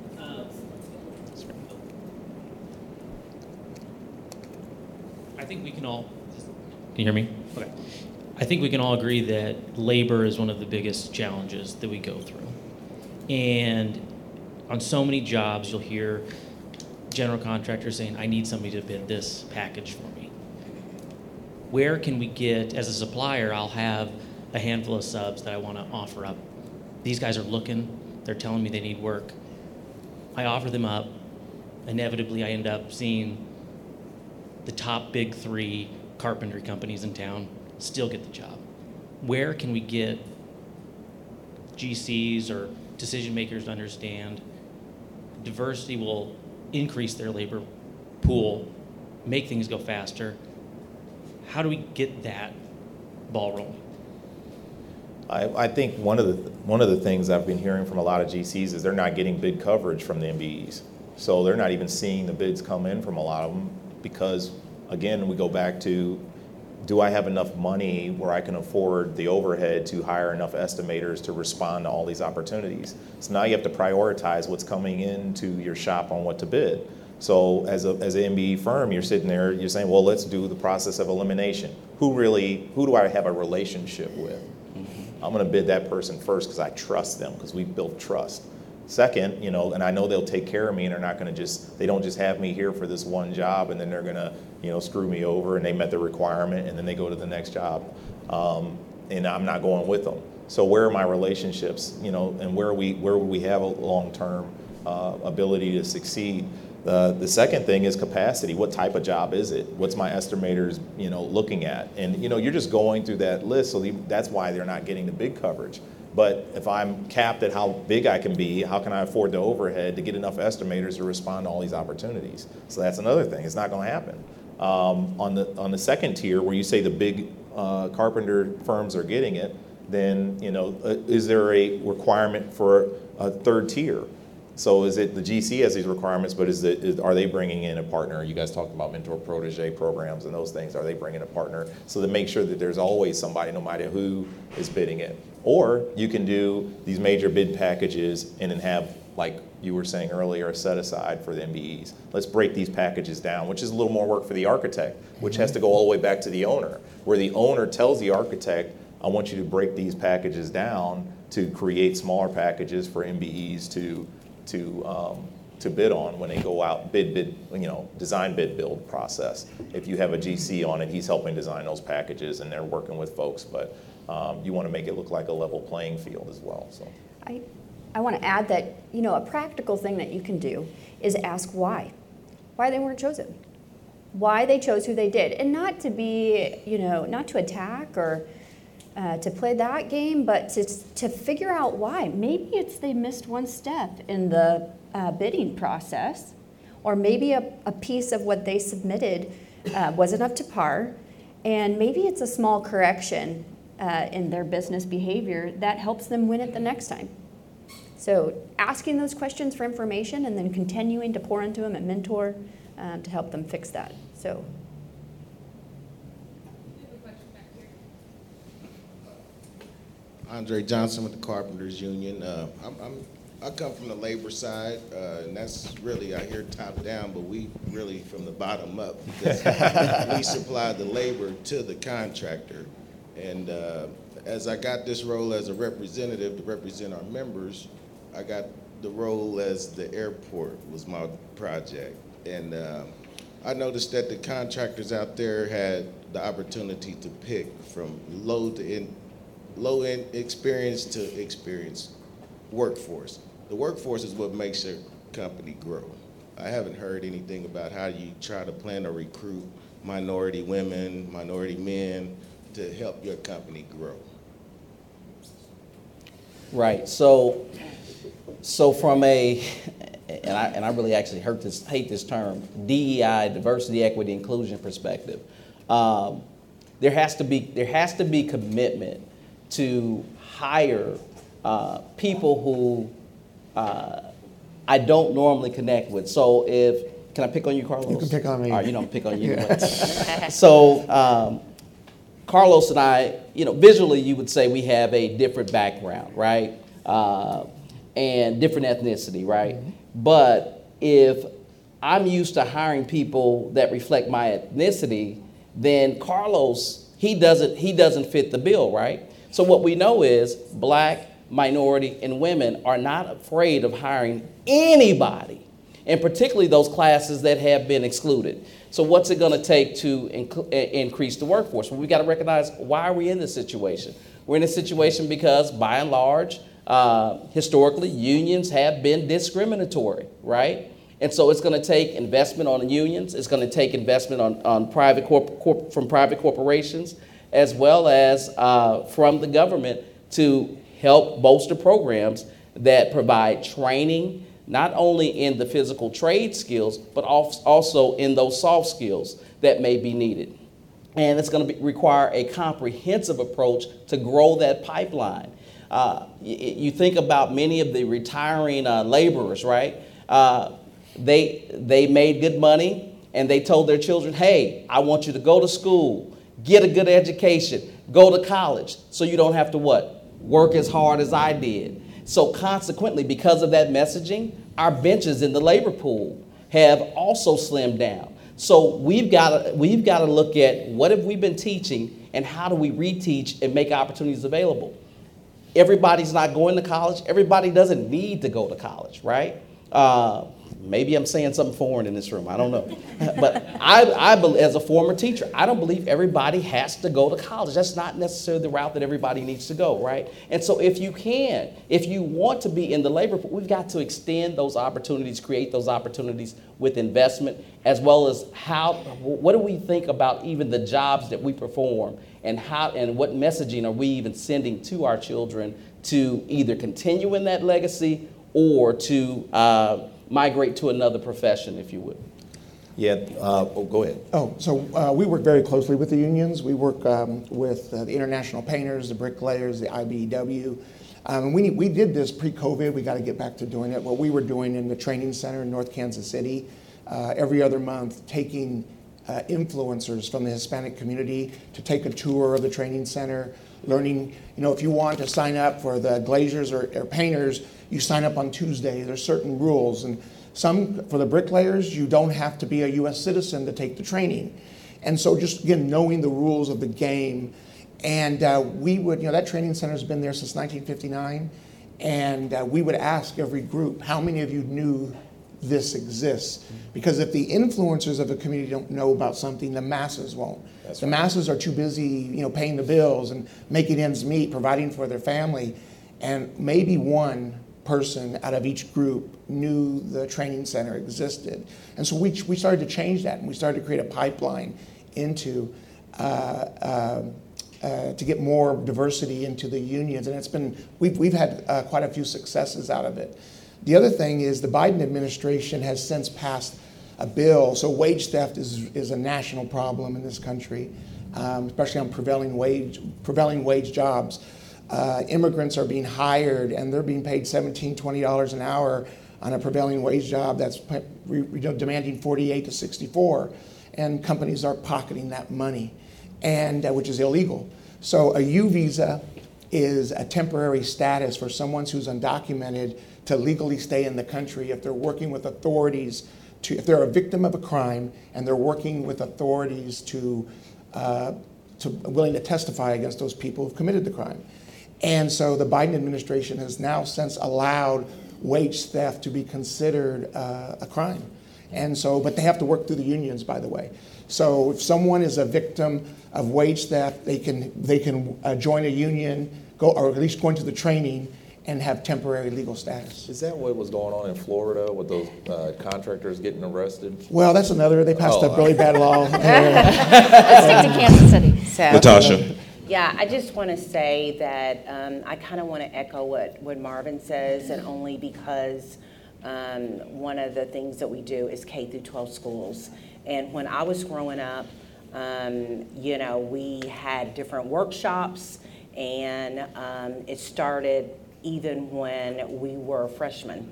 I think we can all, can you hear me? Okay. I think we can all agree that labor is one of the biggest challenges that we go through. And on so many jobs, you'll hear general contractors saying, I need somebody to bid this package for me. Where can we get, as a supplier, I'll have a handful of subs that I want to offer up. These guys are looking, they're telling me they need work. I offer them up. Inevitably, I end up seeing the top big 3 carpentry companies in town still get the job. Where can we get GCs or decision makers to understand diversity will increase their labor pool, make things go faster? How do we get that ball rolling? I think one of the things I've been hearing from a lot of GCs is they're not getting bid coverage from the MBEs. So they're not even seeing the bids come in from a lot of them because, again, we go back to, do I have enough money where I can afford the overhead to hire enough estimators to respond to all these opportunities? So now you have to prioritize what's coming into your shop on what to bid. So as an MBE firm, you're sitting there, you're saying, well, let's do the process of elimination. Who do I have a relationship with? I'm going to bid that person first because I trust them, because we've built trust. Second, and I know they'll take care of me, and they're not going to they don't just have me here for this one job and then they're going to, screw me over and they met the requirement and then they go to the next job. And I'm not going with them. So where are my relationships, and where would we have a long-term ability to succeed? The second thing is capacity. What type of job is it? What's my estimators, looking at? And, you're just going through that list, so that's why they're not getting the big coverage. But if I'm capped at how big I can be, how can I afford the overhead to get enough estimators to respond to all these opportunities? So that's another thing. It's not going to happen. On the second tier, where you say the big carpenter firms are getting it, then is there a requirement for a third tier? So is it the GC has these requirements, but are they bringing in a partner? You guys talked about mentor protege programs and those things. Are they bringing a partner? So to make sure that there's always somebody, no matter who is bidding it. Or you can do these major bid packages and then have, like you were saying earlier, a set aside for the MBEs. Let's break these packages down, which is a little more work for the architect, which has to go all the way back to the owner, where the owner tells the architect, I want you to break these packages down to create smaller packages for MBEs to to bid on when they go out design bid build process. If you have a GC on it, he's helping design those packages and they're working with folks, but you want to make it look like a level playing field as well. So I want to add that, a practical thing that you can do is ask why they weren't chosen, why they chose who they did, and not to be, not to attack or to play that game, but to figure out why. Maybe it's they missed one step in the bidding process, or maybe a piece of what they submitted wasn't up to par, and maybe it's a small correction in their business behavior that helps them win it the next time. So asking those questions for information and then continuing to pour into them and mentor to help them fix that. So. Andre Johnson with the Carpenters Union. I come from the labor side, and that's really, I hear top down, but we really from the bottom up, because we supply the labor to the contractor. And as I got this role as a representative to represent our members, I got the role as the airport was my project. And I noticed that the contractors out there had the opportunity to pick from low-end experience to experienced workforce. The workforce is what makes your company grow. I haven't heard anything about how you try to plan or recruit minority women, minority men to help your company grow. Right. So from a, and I really actually hate this term, DEI, diversity, equity, inclusion perspective, there has to be commitment to hire people who I don't normally connect with. So can I pick on you, Carlos? You can pick on me. All right, you don't pick on you. So Carlos and I, visually you would say we have a different background, right? And different ethnicity, right? Mm-hmm. But if I'm used to hiring people that reflect my ethnicity, then Carlos, he doesn't fit the bill, right? So what we know is black, minority, and women are not afraid of hiring anybody, and particularly those classes that have been excluded. So what's it going to take to increase the workforce? Well, we've got to recognize, why are we in this situation? We're in this situation because, by and large, historically, unions have been discriminatory, right? And so it's going to take investment on the unions. It's going to take investment on from private corporations, as well as from the government, to help bolster programs that provide training, not only in the physical trade skills, but also in those soft skills that may be needed. And it's going to require a comprehensive approach to grow that pipeline. You think about many of the retiring laborers, right? They made good money, and they told their children, hey, I want you to go to school, get a good education, go to college, so you don't have to what? Work as hard as I did. So consequently, because of that messaging, our benches in the labor pool have also slimmed down. So we've got to look at what have we been teaching, and how do we reteach and make opportunities available. Everybody's not going to college. Everybody doesn't need to go to college, right? Maybe I'm saying something foreign in this room. I don't know. But I believe, as a former teacher, I don't believe everybody has to go to college. That's not necessarily the route that everybody needs to go, right? And so if you want to be in the labor pool, we've got to extend those opportunities, create those opportunities with investment, as well as what do we think about even the jobs that we perform, and what messaging are we even sending to our children to either continue in that legacy or to migrate to another profession, if you would. Yeah, go ahead. So we work very closely with the unions. We work with the International Painters, the Bricklayers, the IBEW. We did this pre-COVID. We got to get back to doing it. What we were doing in the training center in North Kansas City, every other month, taking influencers from the Hispanic community to take a tour of the training center, learning, if you want to sign up for the glaziers or painters, you sign up on Tuesday. There's certain rules. And some, for the bricklayers, you don't have to be a U.S. citizen to take the training. And so just, again, knowing the rules of the game. And we would, that training center has been there since 1959. And we would ask every group, how many of you knew this exists? Because if the influencers of a community don't know about something, the masses won't. The masses are too busy, paying the bills and making ends meet, providing for their family. And maybe one person out of each group knew the training center existed. And so we started to change that, and we started to create a pipeline into to get more diversity into the unions, and we've had quite a few successes out of it. The other thing is the Biden administration has since passed a bill. So wage theft is a national problem in this country, especially on prevailing wage jobs. Immigrants are being hired and they're being paid $17, $20 an hour on a prevailing wage job that's demanding 48 to 64, and companies are pocketing that money, and which is illegal. So a U visa is a temporary status for someone who's undocumented to legally stay in the country if they're working with authorities if they're a victim of a crime and they're working with authorities to willing to testify against those people who've committed the crime. And so the Biden administration has now since allowed wage theft to be considered a crime. And so, but they have to work through the unions, by the way. So if someone is a victim of wage theft, they can join a union, or at least go into the training and have temporary legal status. Is that what was going on in Florida with those contractors getting arrested? Well, that's another. They passed a really bad law. Let's stick to Kansas City. So, Latasha. yeah, I just want to say that I kind of want to echo what Marvin says, and only because one of the things that we do is K through 12 schools. And when I was growing up, we had different workshops, and it started even when we were freshmen.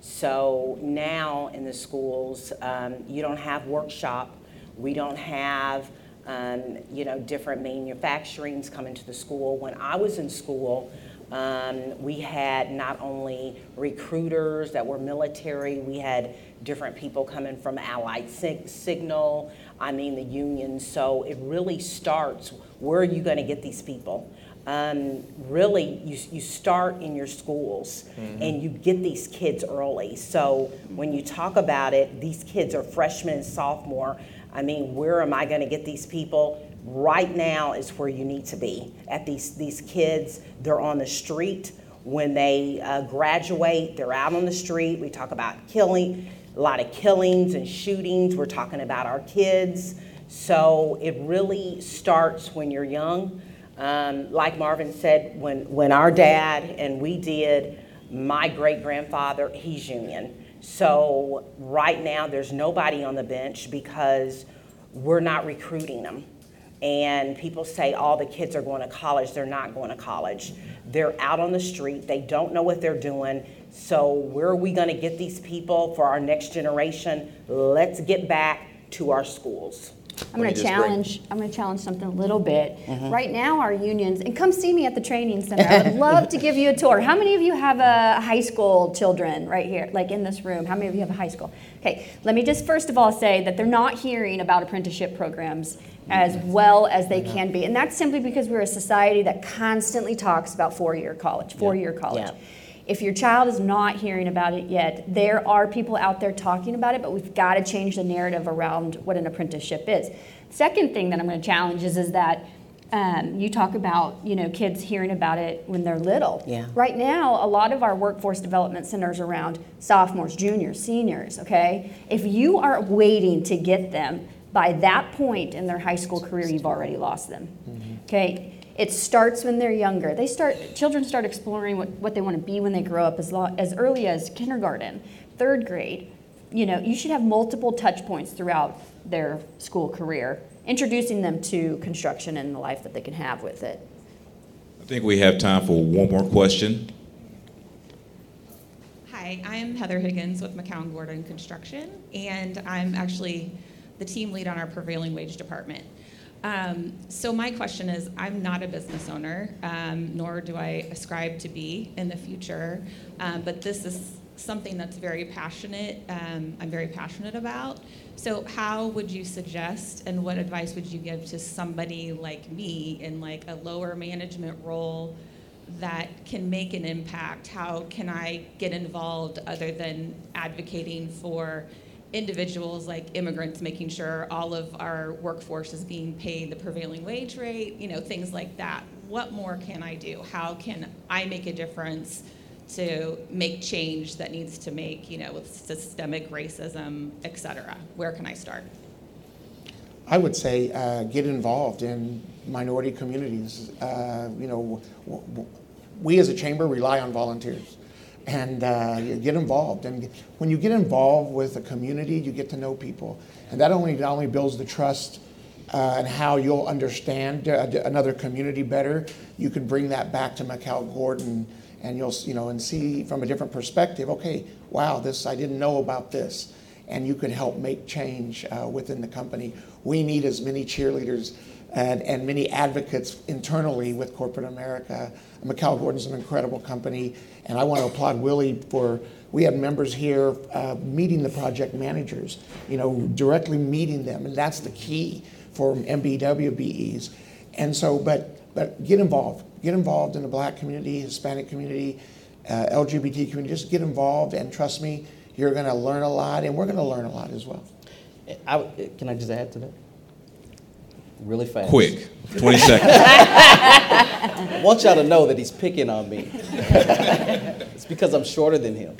So now in the schools, you don't have workshop. We don't have, different manufacturings coming to the school. When I was in school, we had not only recruiters that were military, we had different people coming from Allied Signal, the union. So it really starts, where are you going to get these people? Really, you start in your schools, and you get these kids early. So when you talk about it, these kids are freshmen and sophomore. Where am I going to get these people? Right now is where you need to be. At these kids, they're on the street. When they graduate, they're out on the street. We talk about a lot of killings and shootings. We're talking about our kids. So it really starts when you're young. Like Marvin said, when our dad and we did, my great-grandfather, he's union. So right now there's nobody on the bench because we're not recruiting them. And people say all the kids are going to college. They're not going to college. They're out on the street. They don't know what they're doing. So where are we going to get these people for our next generation? Let's get back to our schools. I'm going to challenge something a little bit. Right now, our unions, and come see me at the training center. I would love to give you a tour. How many of you have high school children right here, like in this room? How many of you have a high school? Okay, let me just first of all say that they're not hearing about apprenticeship programs as well as they can be. And that's simply because we're a society that constantly talks about four-year college. Yeah. If your child is not hearing about it yet, there are people out there talking about it, but we've got to change the narrative around what an apprenticeship is. Second thing that I'm going to challenge is that you talk about kids hearing about it when they're little. Yeah. Right now, a lot of our workforce development centers around sophomores, juniors, seniors. Okay, if you are waiting to get them by that point in their high school career, you've already lost them. Okay. It starts when they're younger. Children start exploring what they want to be when they grow up as early as kindergarten, third grade. You should have multiple touch points throughout their school career, introducing them to construction and the life that they can have with it. I think we have time for one more question. Hi, I'm Heather Higgins with McCown Gordon Construction, and I'm actually the team lead on our prevailing wage department. So my question is, I'm not a business owner, nor do I ascribe to be in the future, but this is something that's very passionate, I'm very passionate about. So how would you suggest, and what advice would you give to somebody like me in like a lower management role, that can make an impact? How can I get involved other than advocating for individuals like immigrants, making sure all of our workforce is being paid the prevailing wage rate, things like that? What more can I do? How can I make a difference to make change that needs to make, with systemic racism, et cetera? Where can I start? I would say get involved in minority communities. We as a chamber rely on volunteers, and get involved. And when you get involved with a community, you get to know people, and that not only builds the trust and how you'll understand another community better. You can bring that back to McAllen-Gordon, and you'll and see from a different perspective. Okay, wow, I didn't know about this. And you can help make change within the company. We need as many cheerleaders and many advocates internally with corporate America. McAllen-Gordon's an incredible company, and I want to applaud Willie we had members here meeting the project managers, directly meeting them, and that's the key for MBWBEs. And so, but get involved in the Black community, Hispanic community, LGBT community. Just get involved, and trust me, you're going to learn a lot, and we're going to learn a lot as well. Can I just add to that? Really fast. Quick, 20 seconds. I want y'all to know that he's picking on me. It's because I'm shorter than him.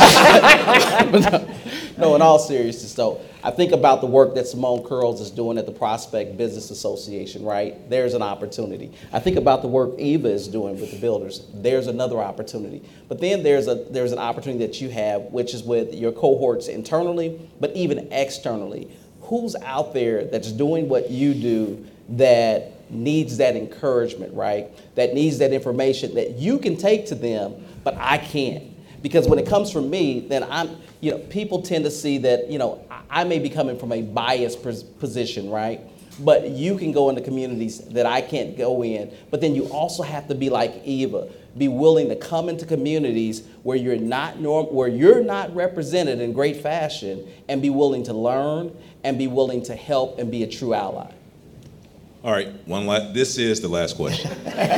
No, in all seriousness, though, I think about the work that Simone Curls is doing at the Prospect Business Association, right? There's an opportunity. I think about the work Eva is doing with the builders. There's another opportunity. But then there's an opportunity that you have, which is with your cohorts internally, but even externally. Who's out there that's doing what you do that needs that encouragement, right? That needs that information that you can take to them, but I can't. Because when it comes from me, then people tend to see that, I may be coming from a biased position, right? But you can go into communities that I can't go in. But then you also have to be like Eva, be willing to come into communities where you're not represented in great fashion, and be willing to learn and be willing to help and be a true ally. All right, this is the last question.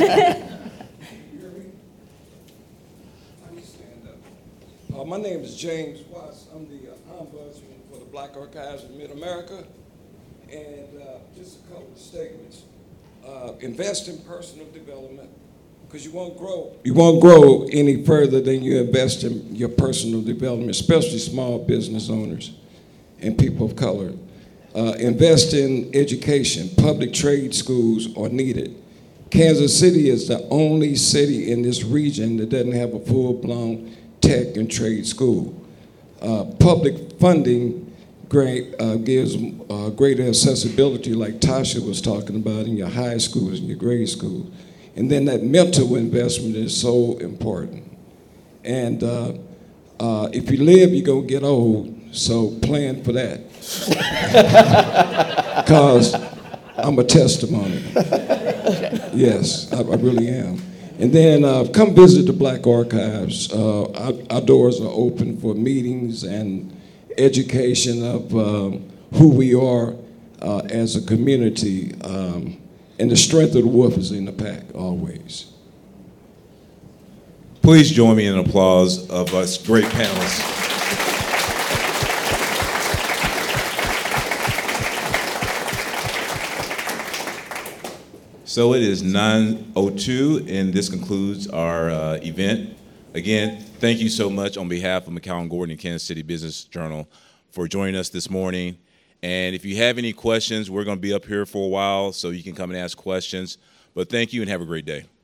My name is James Watts. I'm the ombudsman for the Black Archives of Mid-America. And just a couple of statements. Invest in personal development, because you won't grow any further than you invest in your personal development, especially small business owners and people of color. Invest in education. Public trade schools are needed. Kansas City is the only city in this region that doesn't have a full-blown tech and trade school. Public funding gives greater accessibility, like Tasha was talking about, in your high schools and your grade schools. And then that mental investment is so important. And if you live, you're going to get old, so plan for that. Because I'm a testimony. Yes, I really am. And then come visit the Black Archives. Our doors are open for meetings and education of who we are as a community. And the strength of the wolf is in the pack, always. Please join me in an applause of us great panelists. So it is 9:02, and this concludes our event. Again, thank you so much on behalf of McAllen-Gordon and Kansas City Business Journal for joining us this morning. And if you have any questions, we're going to be up here for a while, so you can come and ask questions. But thank you and have a great day.